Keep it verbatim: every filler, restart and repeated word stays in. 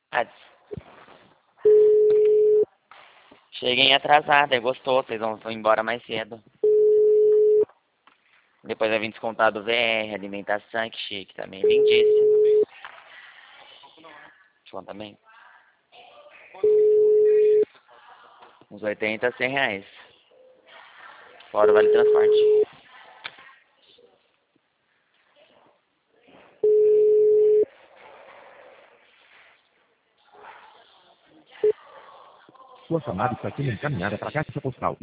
Ah, cheguem atrasada, gostou, vocês vão, vão embora mais cedo. Depois vai vir descontado V R, alimentação, que chique também, lindíssimo. Desconto também? Uns oitenta a cem reais. Fora vale transporte. Sua chamada está sendo encaminhada para a caixa postal.